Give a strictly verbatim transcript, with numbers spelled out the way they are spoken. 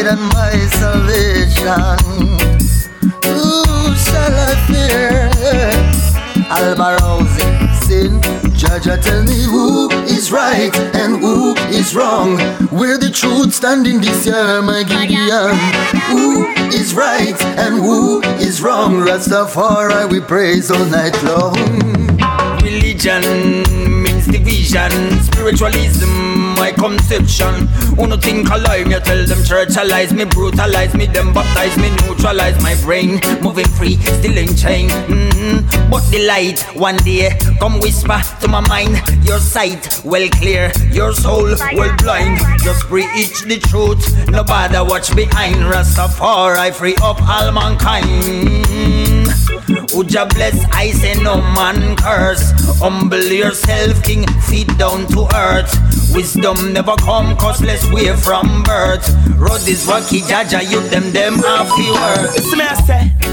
and my salvation. Who shall I fear? Alma Rosie, sin. Jaja, tell me who is right and who is wrong. Where the truth standing this year, my Gideon. Who is right and who is wrong? Rastafari we praise all night long. Religion means division, spiritualism my conception. Who no think alive, me tell them churchalize me, brutalize me, them baptize me, neutralize my brain. Moving free, still in chain. Mm-hmm. But the light one day come whisper to my mind. Your sight well clear, your soul well blind. Just preach the truth, no bother watch behind. Rastafari free up all mankind. Uja bless, I say no man curse. Humble yourself, king, feet down to earth. Wisdom never come, cause less way from birth. Road is rocky, Jaja, you them, them have few words. This me I say,